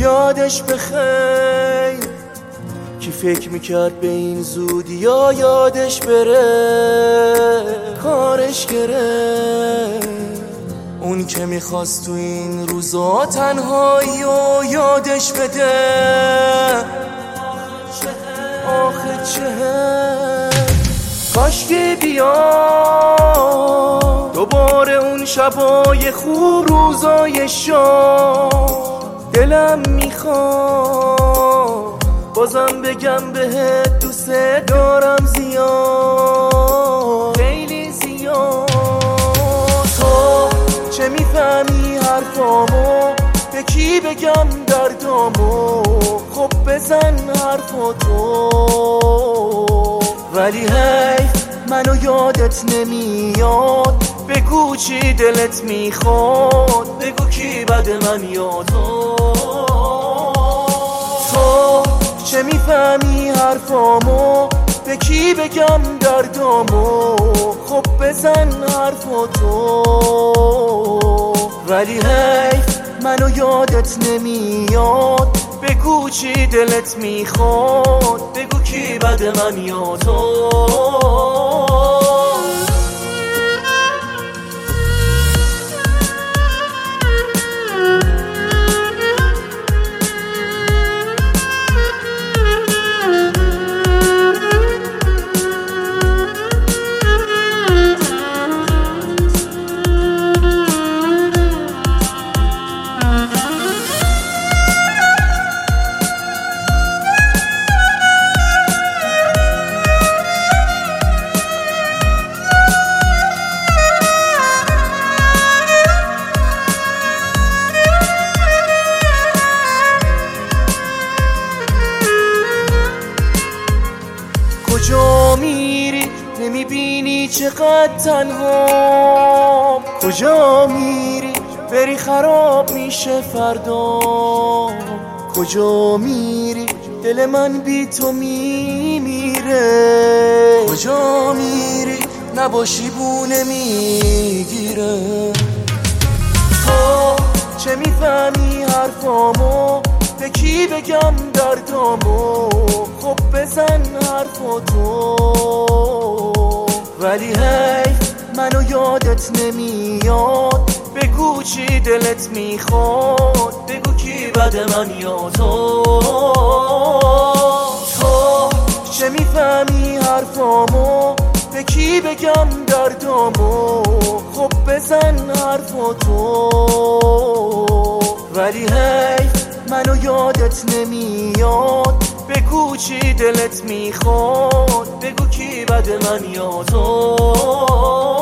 یادش بخیر. کی فکر میکرد به این زودی یا یادش بره، کارش گرفت. اون که میخواست تو این روزا تنهایی و یادش بده. آخه کاش که بیا دوباره اون شبای خوب، روزای شاد. دلم میخواد بازم بگم بهت دوست دارم زیاد، خیلی زیاد. تو چه میفهمی حرفامو، به کی بگم دردامو؟ خب بزن حرفاتو. ولی حیف منو یادت نمیاد، بگو چی دلت میخواد، بگو کی بد من یا تو. تو چه میفهمی حرفامو، به کی بگم دردامو؟ خب بزن حرفاتو. ولی حیف منو یادت نمیاد، بگو چی دلت میخواد، بگو کی بد من یا تو. کجا میری نمیبینی چقدر تنها؟ کجا میری بری خراب میشه فردا؟ کجا میری دل من بی تو میمیره؟ کجا میری نباشی بونه میگیره؟ تو چه میفهمی حرفامو، به کی بگم دردامو؟ خب بزن حرفاتو. ولی حیف منو یادت نمیاد، بگو چی دلت میخواد، بگو کی بد من یا تو. تو چه میفهمی حرفامو، به کی بگم دردامو؟ خب بزن حرفاتو. ولی حیف منو یادت نمیاد، بگو چی دلت میخواد، بگو کی بد من یا تو.